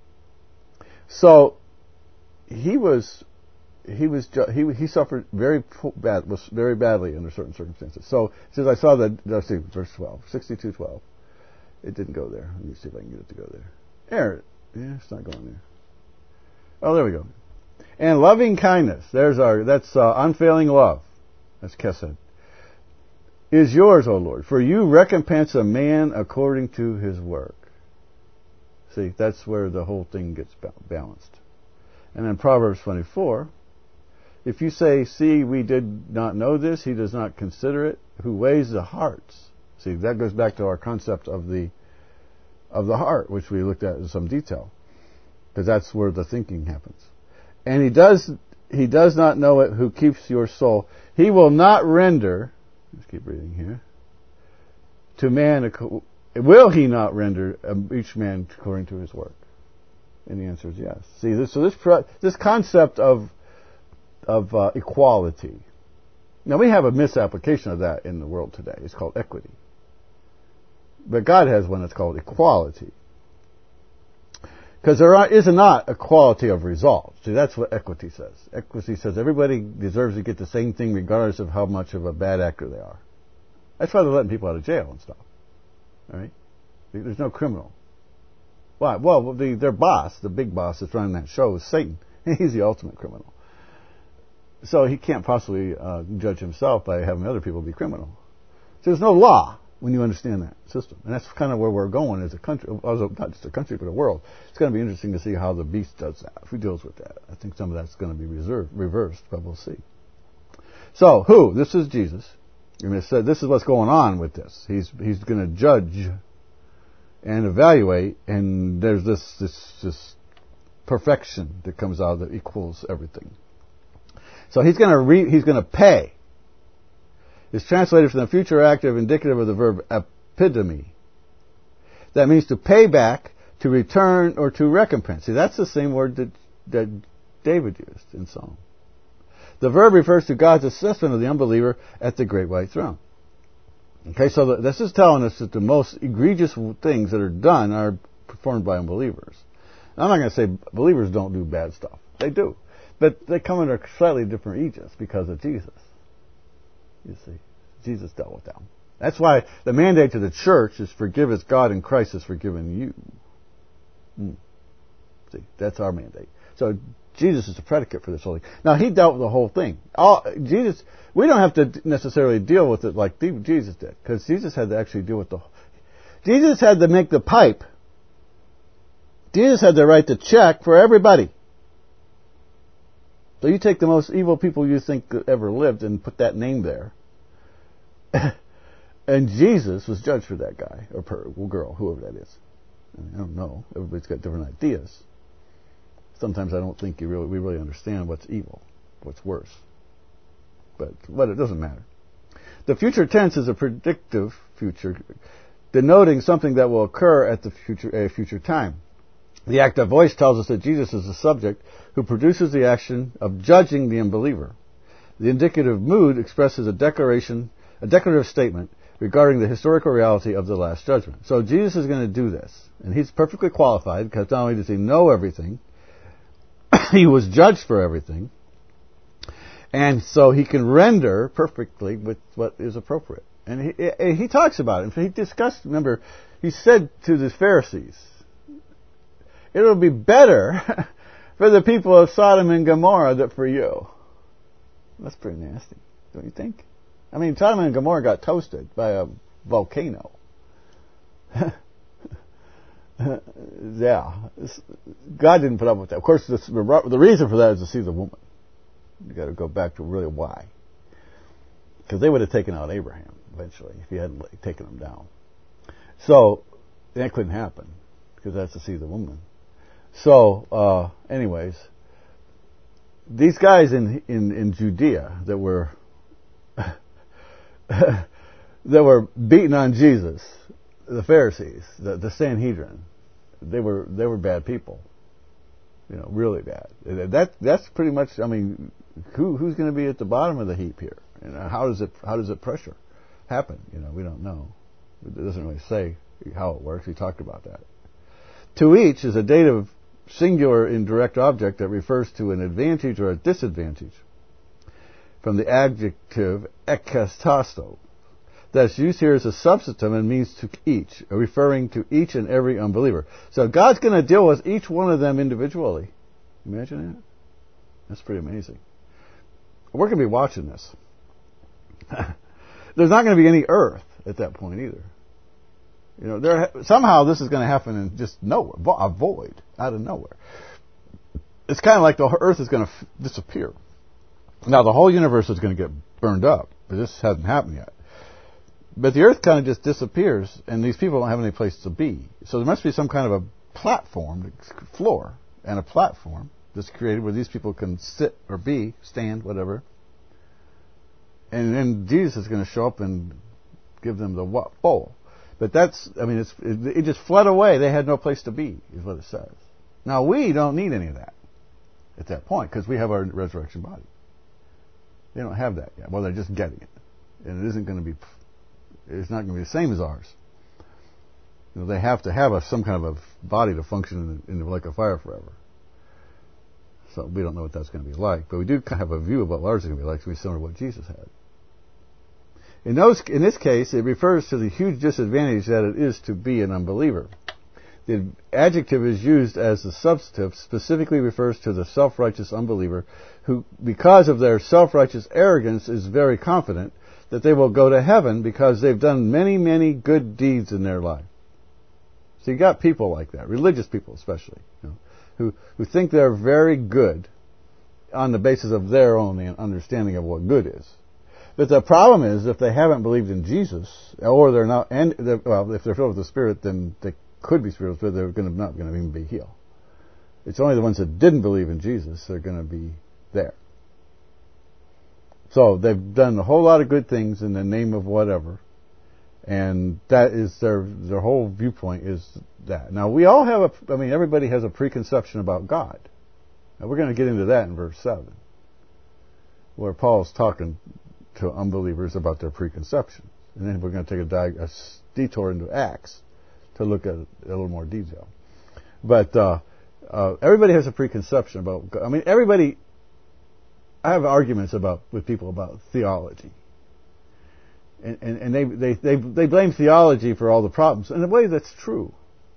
So he was, he was, he he suffered very bad, was very badly under certain circumstances. So it says, I saw that. Let's see, verse twelve, sixty-two twelve. It didn't go there. Let me see if I can get it to go there. There, yeah, it's not going there. Oh, there we go. And loving kindness. There's our. That's uh, unfailing love. That's Chesed. Is yours, O Lord, for you recompense a man according to his work. See, that's where the whole thing gets balanced. And then Proverbs twenty-four, if you say, see, we did not know this, he does not consider it, who weighs the hearts. See, that goes back to our concept of the of the heart, which we looked at in some detail, because that's where the thinking happens. And he does he does not know it who keeps your soul. He will not render. Let's keep reading here. To man, will he not render each man according to his work? And the answer is yes. See, this, so this this concept of of uh, equality. Now we have a misapplication of that in the world today. It's called equity, but God has one that's called equality, because there are, is not equality of results. See, that's what equity says. Equity says everybody deserves to get the same thing, regardless of how much of a bad actor they are. That's why they're letting people out of jail and stuff. All right, there's no criminal. Why? Well, the, their boss, the big boss that's running that show, is Satan. He's the ultimate criminal. So he can't possibly uh, judge himself by having other people be criminal. So there's no law when you understand that system. And that's kind of where we're going as a country, not just a country, but a world. It's going to be interesting to see how the beast does that, if he deals with that. I think some of that's going to be reserved, reversed, but we'll see. So, who? This is Jesus. And it said this is what's going on with this. He's he's going to judge and evaluate, and there's this this this perfection that comes out that equals everything. So he's going to re, he's going to pay. It's translated from the future active indicative of the verb epidemi. That means to pay back, to return, or to recompense. See, that's the same word that that David used in Psalm. The verb refers to God's assessment of the unbeliever at the great white throne. Okay, so the, this is telling us that the most egregious things that are done are performed by unbelievers. Now, I'm not going to say believers don't do bad stuff. They do. But they come under a slightly different aegis because of Jesus. You see, Jesus dealt with them. That's why the mandate to the church is forgive as God in Christ has forgiven you. Hmm. See, that's our mandate. So Jesus is the predicate for this whole thing. Now, he dealt with the whole thing. All, Jesus, we don't have to necessarily deal with it like Jesus did, because Jesus had to actually deal with the... Jesus had to make the pipe. Jesus had to write the check for everybody. So you take the most evil people you think ever lived and put that name there. And Jesus was judged for that guy, or per, or girl, whoever that is. I, mean, I don't know. Everybody's got different ideas. Sometimes I don't think you really, we really understand what's evil, what's worse. But, but it doesn't matter. The future tense is a predictive future, denoting something that will occur at the future, a future time. The active voice tells us that Jesus is the subject who produces the action of judging the unbeliever. The indicative mood expresses a declaration, a declarative statement regarding the historical reality of the last judgment. So Jesus is going to do this, and he's perfectly qualified because not only does he know everything, he was judged for everything, and so he can render perfectly with what is appropriate. And he, he talks about it. He discussed, remember, he said to the Pharisees, it'll be better for the people of Sodom and Gomorrah than for you. That's pretty nasty, don't you think? I mean, Sodom and Gomorrah got toasted by a volcano. Yeah, God didn't put up with that. Of course, this, the reason for that is to see the woman. You got to go back to really why, because they would have taken out Abraham eventually if he hadn't taken him down. So that couldn't happen because that's to see the woman. So, uh, anyways, these guys in in, in Judea that were that were beating on Jesus, the Pharisees, the, the Sanhedrin, they were they were bad people, you know, really bad. That that's pretty much. I mean, who who's going to be at the bottom of the heap here? You know, how does it how does it pressure happen? You know, we don't know. It doesn't really say how it works. We talked about that. To each is a dative singular indirect object that refers to an advantage or a disadvantage, from the adjective ekkastasto. That's used here as a substantive and means to each, referring to each and every unbeliever. So God's going to deal with each one of them individually. Imagine that. That's pretty amazing. We're going to be watching this. There's not going to be any earth at that point either. You know, there somehow this is going to happen in just nowhere, a void out of nowhere. It's kind of like the earth is going to f- disappear. Now the whole universe is going to get burned up, but this hasn't happened yet. But the earth kind of just disappears, and these people don't have any place to be. So there must be some kind of a platform, a floor, and a platform that's created where these people can sit or be, stand, whatever. And then Jesus is going to show up and give them the bowl. But that's, I mean, it's, it, it just fled away. They had no place to be, is what it says. Now, we don't need any of that at that point, because we have our resurrection body. They don't have that yet. Well, they're just getting it. And it isn't going to be, it's not going to be the same as ours. You know, they have to have a, some kind of a body to function in, in the lake of fire forever. So we don't know what that's going to be like. But we do kind of have a view of what ours is going to be like, so it's similar to what Jesus had. In, those, in this case, it refers to the huge disadvantage that it is to be an unbeliever. The adjective is used as the substantive, specifically refers to the self-righteous unbeliever who, because of their self-righteous arrogance, is very confident that they will go to heaven because they've done many, many good deeds in their life. So you got people like that, religious people especially, you know, who, who think they're very good on the basis of their own understanding of what good is. But the problem is, if they haven't believed in Jesus, or they're not, and they're, well, if they're filled with the Spirit, then they could be spiritual, but they're going to, not going to even be healed. It's only the ones that didn't believe in Jesus that are going to be there. So they've done a whole lot of good things in the name of whatever, and that is their their whole viewpoint is that. Now we all have a, I mean, everybody has a preconception about God. Now we're going to get into that in verse seven, where Paul's talking to unbelievers about their preconceptions, and then we're going to take a, di- a detour into Acts to look at it in a little more detail. But uh, uh, everybody has a preconception about God. I mean, everybody. I have arguments about with people about theology, and and, and they, they they they blame theology for all the problems. In a way, that's true.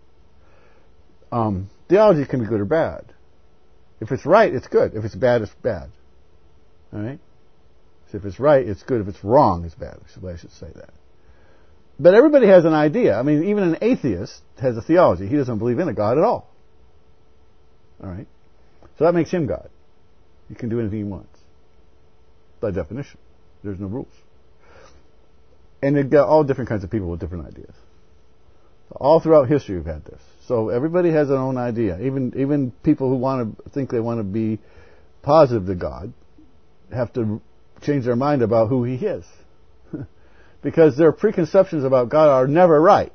Um, theology can be good or bad. If it's right, it's good. If it's bad, it's bad. All right. So if it's right, it's good. If it's wrong, it's bad. I should say that. But everybody has an idea. I mean, even an atheist has a theology. He doesn't believe in a God at all. All right? So that makes him God. He can do anything he wants. By definition. There's no rules. And you've got all different kinds of people with different ideas. All throughout history we've had this. So everybody has their own idea. Even even people who want to think they want to be positive to God have to change their mind about who he is. Because their preconceptions about God are never right.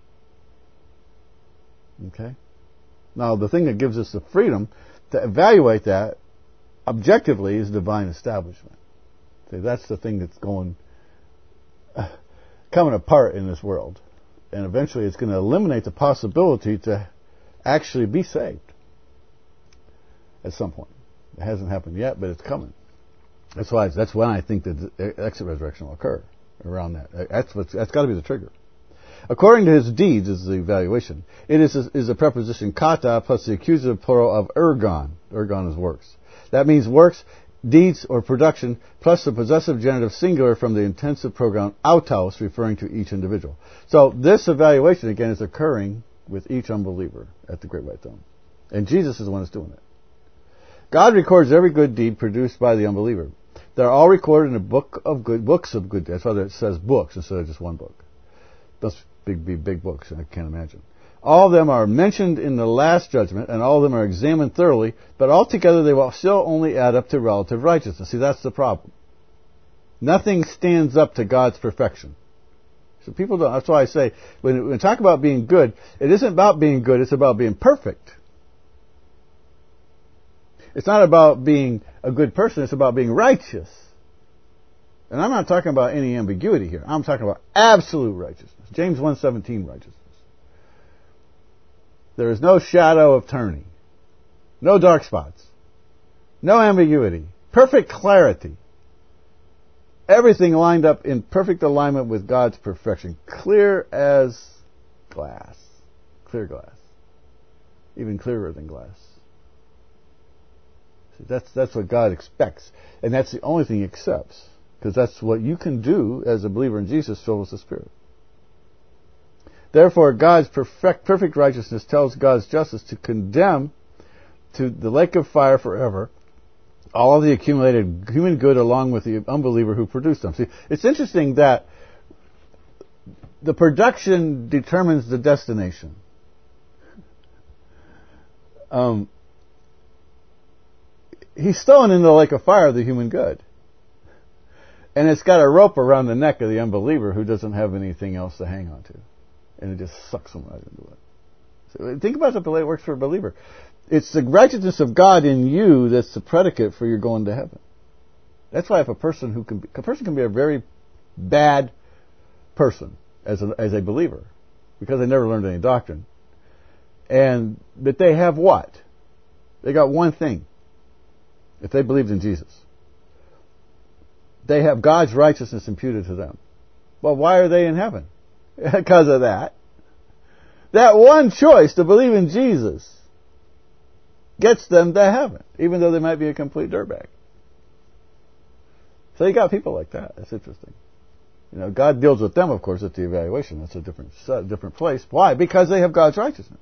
Okay? Now, the thing that gives us the freedom to evaluate that objectively is divine establishment. See, that's the thing that's going, uh, coming apart in this world. And eventually it's going to eliminate the possibility to actually be saved. At some point. It hasn't happened yet, but it's coming. That's why, that's when I think that the exit resurrection will occur. Around that. That's what's, that's got to be the trigger. According to his deeds is the evaluation. It is a, is a preposition kata plus the accusative plural of ergon. Ergon is works. That means works, deeds, or production plus the possessive genitive singular from the intensive pronoun autos referring to each individual. So this evaluation again is occurring with each unbeliever at the Great White Throne. And Jesus is the one that's doing it. God records every good deed produced by the unbeliever. They're all recorded in a book of good, books of good. That's why it says books instead of just one book. Those big, big, big books, I can't imagine. All of them are mentioned in the last judgment, and all of them are examined thoroughly, but altogether they will still only add up to relative righteousness. See, that's the problem. Nothing stands up to God's perfection. So people don't, that's why I say, when, when we talk about being good, it isn't about being good, it's about being perfect. It's not about being a good person, it's about being righteous. And I'm not talking about any ambiguity here. I'm talking about absolute righteousness. James one seventeen righteousness. There is no shadow of turning. No dark spots. No ambiguity. Perfect clarity. Everything lined up in perfect alignment with God's perfection. Clear as glass. Clear glass. Even clearer than glass. That's that's what God expects. And that's the only thing he accepts. Because that's what you can do as a believer in Jesus filled with the Spirit. Therefore, God's perfect, perfect righteousness tells God's justice to condemn to the lake of fire forever all of the accumulated human good along with the unbeliever who produced them. See, it's interesting that the production determines the destination. Um, he's thrown into the lake of fire of the human good. And it's got a rope around the neck of the unbeliever who doesn't have anything else to hang on to. And it just sucks them right into it. So think about the way it works for a believer. It's the righteousness of God in you that's the predicate for your going to heaven. That's why if a person who can be, a person can be a very bad person as a, as a believer because they never learned any doctrine. And but they have what? They got one thing. If they believed in Jesus, they have God's righteousness imputed to them. Well, why are they in heaven? Because of that. That one choice to believe in Jesus gets them to heaven, even though they might be a complete dirtbag. So you got people like that. That's interesting. You know, God deals with them, of course, at the evaluation. That's a different different place. Why? Because they have God's righteousness.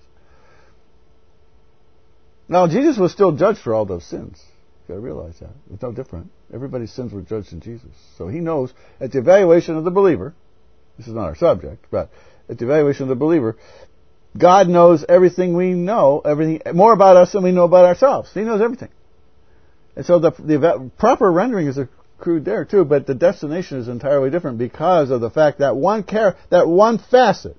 Now, Jesus was still judged for all those sins. You've got to realize that. It's no different. Everybody's sins were judged in Jesus. So he knows at the evaluation of the believer, this is not our subject, but at the evaluation of the believer, God knows everything we know, everything more about us than we know about ourselves. He knows everything. And so the, the proper rendering is accrued there too, but the destination is entirely different because of the fact that one care, that one facet.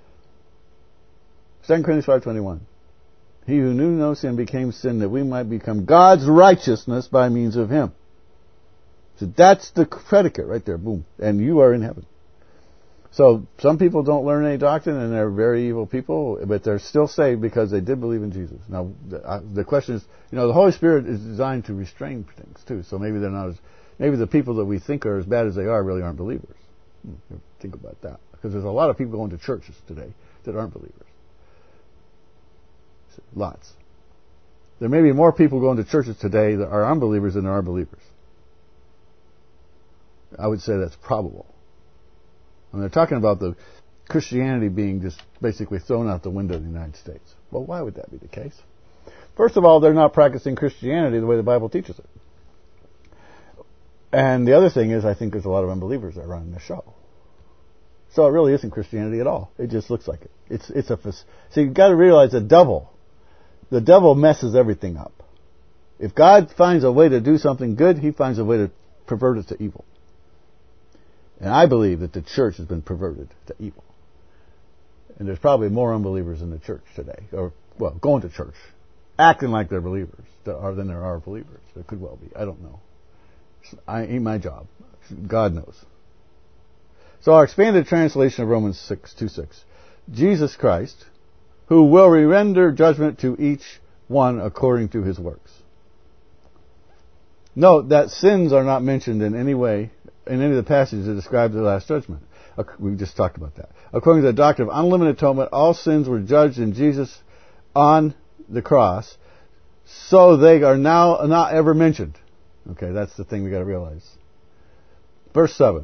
Second Corinthians five twenty-one. He who knew no sin became sin that we might become God's righteousness by means of him. So that's the predicate right there. Boom. And you are in heaven. So some people don't learn any doctrine and they're very evil people, but they're still saved because they did believe in Jesus. Now, the, the question is, you know, the Holy Spirit is designed to restrain things too. So maybe they're not as, maybe the people that we think are as bad as they are really aren't believers. Think about that. Because there's a lot of people going to churches today that aren't believers. Lots. There may be more people going to churches today that are unbelievers than there are believers. I would say that's probable. And they're talking about the Christianity being just basically thrown out the window in the United States. Well, why would that be the case? First of all, they're not practicing Christianity the way the Bible teaches it. And the other thing is, I think there's a lot of unbelievers that run the show. So it really isn't Christianity at all. It just looks like it. It's it's a so you've got to realize the devil, the devil messes everything up. If God finds a way to do something good, he finds a way to pervert it to evil. And I believe that the church has been perverted to evil. And there's probably more unbelievers in the church today, or, well, going to church, acting like they're believers than there are believers. There could well be. I don't know. I ain't my job. God knows. So our expanded translation of Romans six two six. Jesus Christ, who will render judgment to each one according to his works. Note that sins are not mentioned in any way in any of the passages that describe the last judgment. We just talked about that. According to the doctrine of unlimited atonement, all sins were judged in Jesus on the cross, so they are now not ever mentioned. Okay, that's the thing we got to realize. Verse seven.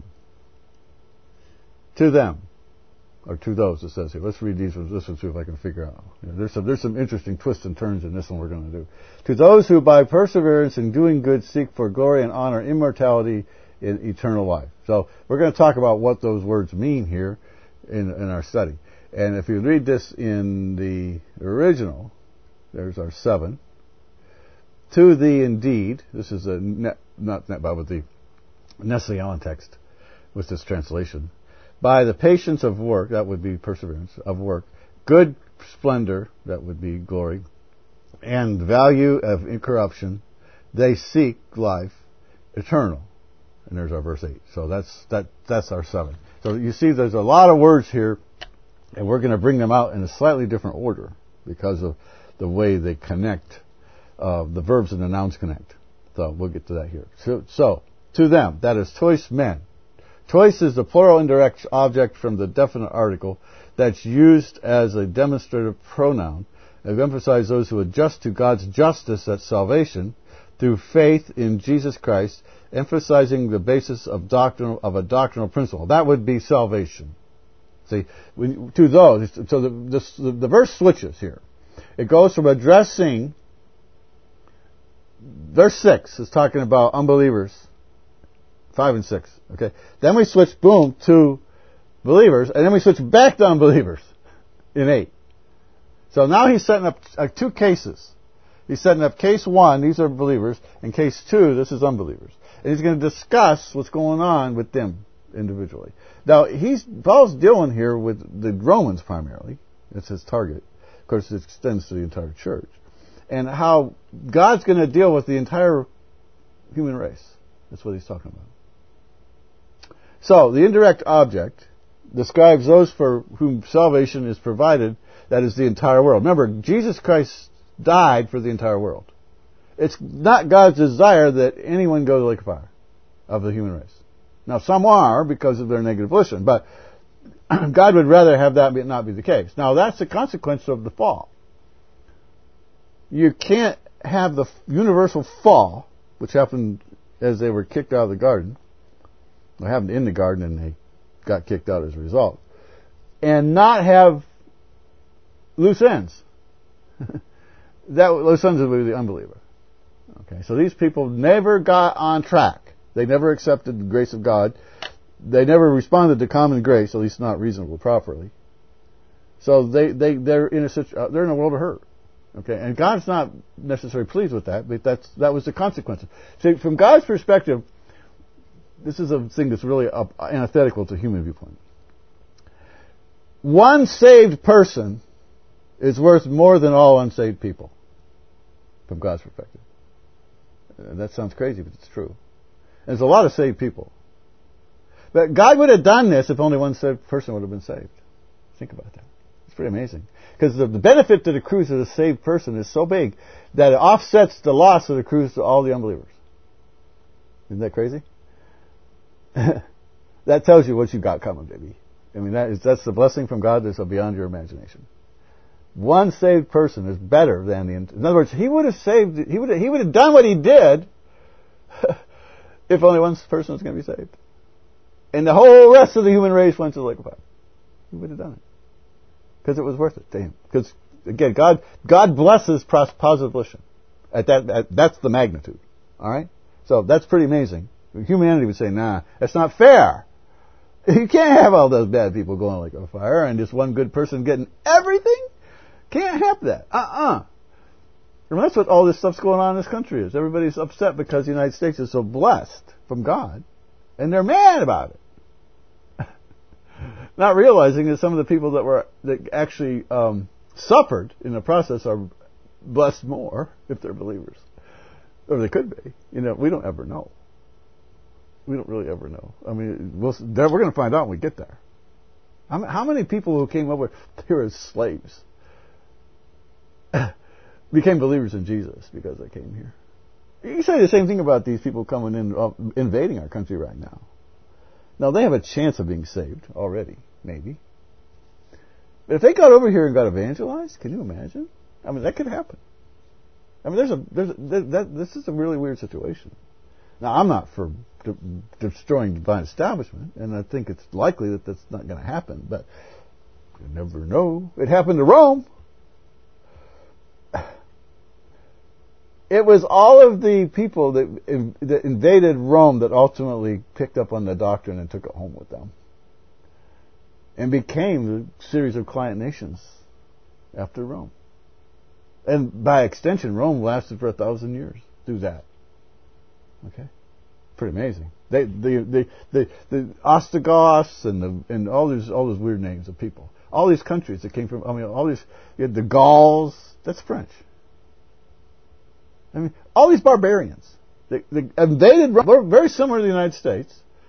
To them, or to those, it says here. Let's read these ones. This one, see if I can figure out. You know, there's some there's some interesting twists and turns in this one we're going to do. To those who by perseverance in doing good seek for glory and honor, immortality, in eternal life. So we're going to talk about what those words mean here in, in our study. And if you read this in the original, there's our seven. To thee indeed, this is a net, not net Bible, but the Nestle Allen text with this translation. By the patience of work, that would be perseverance of work, good splendor, that would be glory, and value of incorruption, they seek life eternal. And there's our verse eight. So that's that that's our seven. So you see there's a lot of words here, and we're going to bring them out in a slightly different order because of the way they connect, uh, the verbs and the nouns connect. So we'll get to that here. So, so to them, that is tois men. Tois is the plural indirect object from the definite article that's used as a demonstrative pronoun. I've emphasized those who adjust to God's justice at salvation through faith in Jesus Christ, emphasizing the basis of doctrinal of a doctrinal principle. That would be salvation. See, when, to those, so the, this, the the verse switches here. It goes from addressing. Verse six is talking about unbelievers. Five and six. Okay. Then we switch, boom, to believers, and then we switch back to unbelievers in eight. So now he's setting up uh, two cases. He's setting up case one, these are believers, and case two, this is unbelievers. And he's going to discuss what's going on with them individually. Now, he's Paul's dealing here with the Romans primarily. It's his target. Of course, it extends to the entire church. And how God's going to deal with the entire human race. That's what he's talking about. So, the indirect object describes those for whom salvation is provided, that is the entire world. Remember, Jesus Christ died for the entire world. It's not God's desire that anyone go to the lake of fire of the human race. Now, some are because of their negative volition, but God would rather have that not be the case. Now, that's the consequence of the fall. You can't have the universal fall, which happened as they were kicked out of the garden. It happened in the garden and they got kicked out as a result. And not have loose ends. That loose ends would be the unbeliever. Okay, so these people never got on track. They never accepted the grace of God. They never responded to common grace, at least not reasonable properly. So they, they, they're in a situ- they're in a world of hurt. Okay, and God's not necessarily pleased with that, but that's, that was the consequence. See, from God's perspective, this is a thing that's really antithetical to human viewpoint. One saved person is worth more than all unsaved people, from God's perspective. That sounds crazy, but it's true. There's a lot of saved people. But God would have done this if only one saved person would have been saved. Think about that. It's pretty amazing. Because the benefit that accrues to the saved person is so big that it offsets the loss that accrues to all the unbelievers. Isn't that crazy? That tells you what you got coming, baby. I mean, that is, that's the blessing from God that's beyond your imagination. One saved person is better than the... In other words, he would have saved... He would have, he would have done what he did if only one person was going to be saved. And the whole rest of the human race went to the lake of fire. He would have done it. Because it was worth it to him. Because, again, God God blesses positive volition. At that, at, that's the magnitude. All right? So that's pretty amazing. Humanity would say, nah, that's not fair. You can't have all those bad people going like a fire and just one good person getting everything. Can't have that. Uh-uh. And that's what all this stuff's going on in this country is. Everybody's upset because the United States is so blessed from God, and they're mad about it. Not realizing that some of the people that were that actually um, suffered in the process are blessed more if they're believers, or they could be. You know, we don't ever know. We don't really ever know. I mean, we'll, we're going to find out when we get there. How, how many people who came over here as slaves became believers in Jesus because they came here? You can say the same thing about these people coming in, uh, invading our country right now. Now, they have a chance of being saved already, maybe. But if they got over here and got evangelized, can you imagine? I mean, that could happen. I mean, there's a, there's a, that, that, this is a really weird situation. Now, I'm not for de- destroying divine establishment, and I think it's likely that that's not going to happen, but you never know. It happened to Rome. It was all of the people that, that invaded Rome that ultimately picked up on the doctrine and took it home with them. And became a series of client nations after Rome. And by extension, Rome lasted for a thousand years. Do that. Okay? Pretty amazing. They, the, the, the, the Ostrogoths and the, and all these, all those weird names of people. All these countries that came from, I mean, all these, you had the Gauls, that's French. I mean, all these barbarians. They, they invaded Rome, very similar to the United States,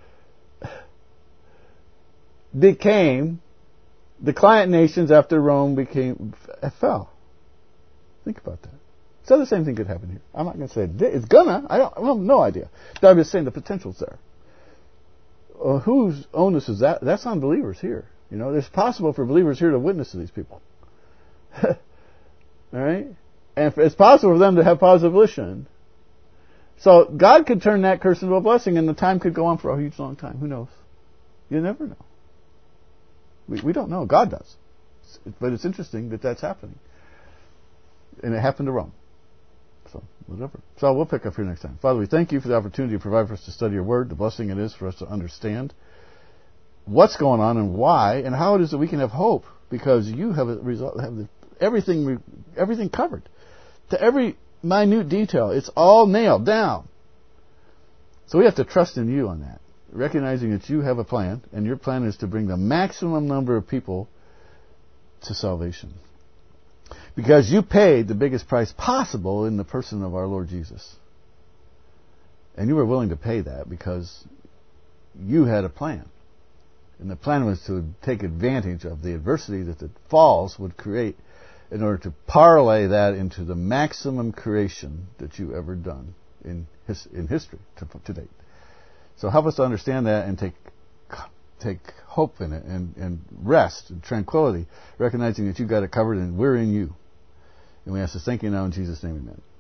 became the client nations after Rome became, fell. Think about that. So the same thing could happen here. I'm not going to say it's gonna. I don't. I have no idea. But I'm just saying the potential's there. Uh, whose onus is that? That's on believers here. You know, it's possible for believers here to witness to these people. All right, and it's possible for them to have positive volition. So God could turn that curse into a blessing, and the time could go on for a huge long time. Who knows? You never know. We we don't know. God does, but it's interesting that that's happening, and it happened to Rome. So, whatever. So we'll pick up here next time. Father, we thank you for the opportunity to provide for us to study your word, the blessing it is for us to understand what's going on and why, and how it is that we can have hope, because you have a result, have the, everything everything covered to every minute detail. It's all nailed down. So we have to trust in you on that, recognizing that you have a plan, and your plan is to bring the maximum number of people to salvation. Because you paid the biggest price possible in the person of our Lord Jesus. And you were willing to pay that because you had a plan. And the plan was to take advantage of the adversity that the falls would create in order to parlay that into the maximum creation that you've ever done in his, in history to, to date. So help us to understand that and take take hope in it, and, and rest and tranquility, recognizing that you've got it covered and we're in you. And we ask this, thank you now in Jesus' name, amen.